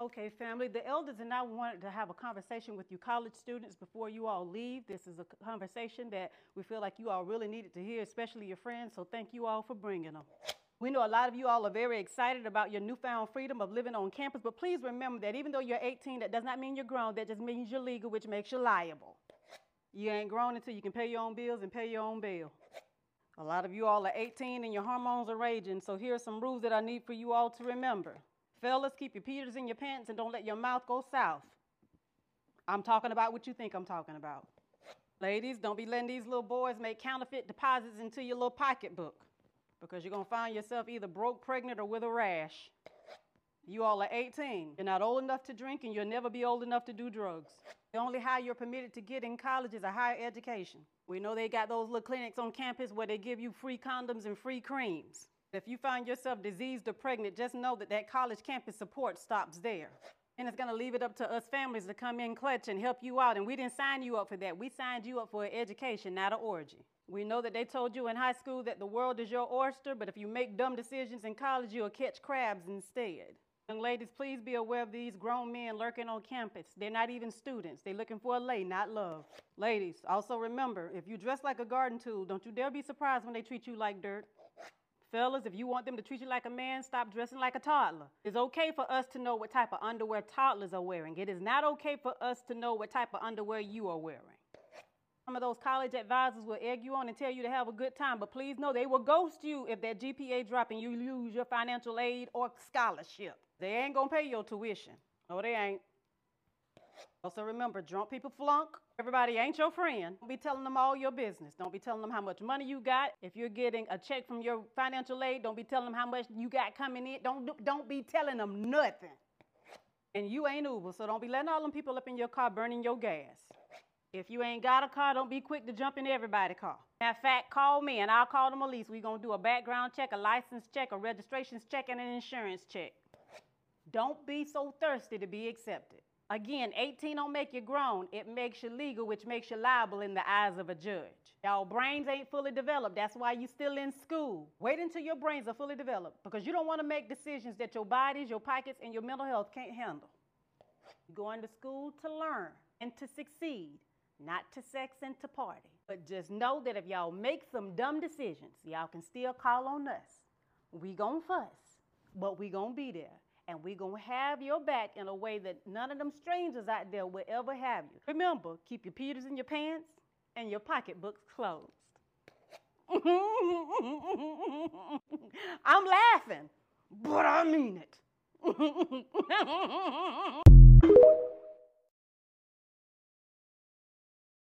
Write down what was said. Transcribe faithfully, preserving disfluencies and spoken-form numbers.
Okay, family, the elders and I wanted to have a conversation with you college students before you all leave. This is a conversation that we feel like you all really needed to hear, especially your friends, so thank you all for bringing them. We know a lot of you all are very excited about your newfound freedom of living on campus, but please remember that even though you're eighteen, that does not mean you're grown. That just means you're legal, which makes you liable. You ain't grown until you can pay your own bills and pay your own bill. A lot of you all are eighteen and your hormones are raging, so here are some rules that I need for you all to remember. Fellas, keep your Peters in your pants and don't let your mouth go south. I'm talking about what you think I'm talking about. Ladies, don't be letting these little boys make counterfeit deposits into your little pocketbook, because you're going to find yourself either broke, pregnant, or with a rash. You all are eighteen. You're not old enough to drink, and you'll never be old enough to do drugs. The only high you're permitted to get in college is a higher education. We know they got those little clinics on campus where they give you free condoms and free creams. If you find yourself diseased or pregnant, just know that that college campus support stops there. And it's going to leave it up to us families to come in clutch and help you out. And we didn't sign you up for that. We signed you up for an education, not an orgy. We know that they told you in high school that the world is your oyster, but if you make dumb decisions in college, you'll catch crabs instead. Young ladies, please be aware of these grown men lurking on campus. They're not even students. They're looking for a lay, not love. Ladies, also remember, if you dress like a garden tool, don't you dare be surprised when they treat you like dirt. Fellas, if you want them to treat you like a man, stop dressing like a toddler. It's okay for us to know what type of underwear toddlers are wearing. It is not okay for us to know what type of underwear you are wearing. Some of those college advisors will egg you on and tell you to have a good time, but please know they will ghost you if that G P A drop and you lose your financial aid or scholarship. They ain't gonna pay your tuition. No, they ain't. Also remember, drunk people flunk. Everybody ain't your friend. Don't be telling them all your business. Don't be telling them how much money you got. If you're getting a check from your financial aid, don't be telling them how much you got coming in. Don't, don't be telling them nothing. And you ain't Uber, so don't be letting all them people up in your car burning your gas. If you ain't got a car, don't be quick to jump in everybody's car. Matter of fact, call me and I'll call the police. We're gonna do a background check, a license check, a registrations check, and an insurance check. Don't be so thirsty to be accepted. Again, eighteen don't make you grown. It makes you legal, which makes you liable in the eyes of a judge. Y'all brains ain't fully developed. That's why you still in school. Wait until your brains are fully developed, because you don't want to make decisions that your bodies, your pockets, and your mental health can't handle. You're going to school to learn and to succeed, not to sex and to party. But just know that if y'all make some dumb decisions, y'all can still call on us. We gon' fuss, but we gon' be there. And we're going to have your back in a way that none of them strangers out there will ever have you. Remember, keep your Peters in your pants and your pocketbooks closed. I'm laughing, but I mean it.